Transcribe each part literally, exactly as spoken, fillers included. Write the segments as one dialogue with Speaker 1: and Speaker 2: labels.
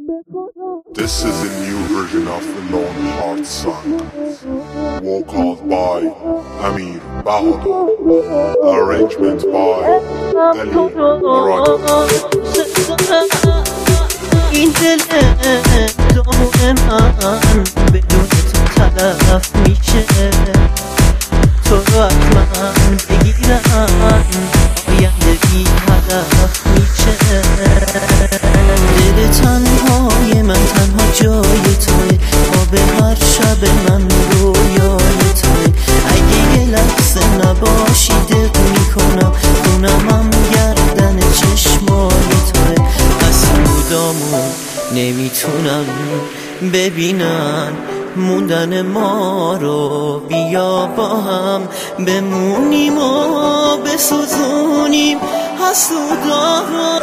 Speaker 1: This is a new version of the Lone Heart song, vocals by Amir Bahadur, arrangement by Ali Murad.
Speaker 2: این دل دام من بدون تو تلف میشه، تو رو از من بگیرم آینده بی هدف میشه. دل تنهای من تنها جای توه، خواب هر شب من رویای توه. اگه یه لحظه نباشی دق میکنم، خونمم گردن چشمای توه. حسودامون نمیتونن ببینن موندن ما رو، بیا با هم بمونیم و بسوزونیم حسودا رو.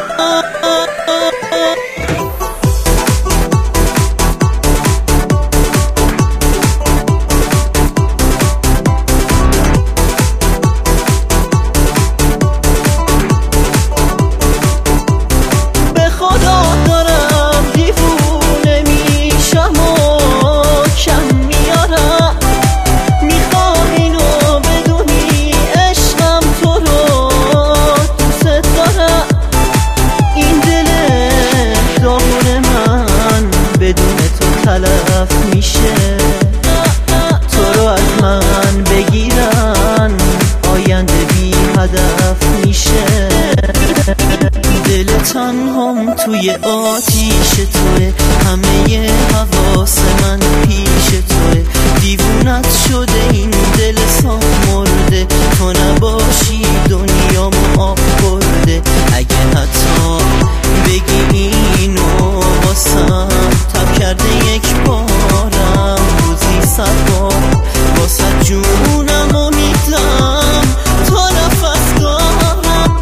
Speaker 2: تلف میشه، تو رو از من بگیرن آینده بی هدف میشه. دل تنهام توی آتیش توه، همه حواس من پیش توه. دیوونت شده این دل صاف مرده، تو نباشی دنیامو آب برده. اگه حتی بگی اینو واسم تب کرده یک بارم، روزی صد بار واسه جونم و میدم تا نفس دارم.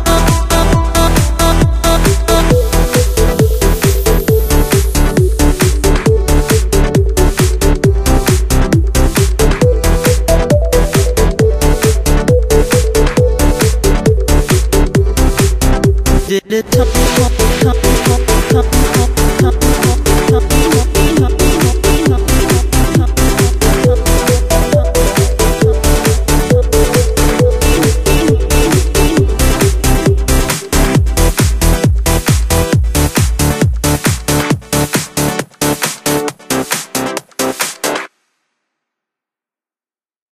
Speaker 2: دل تا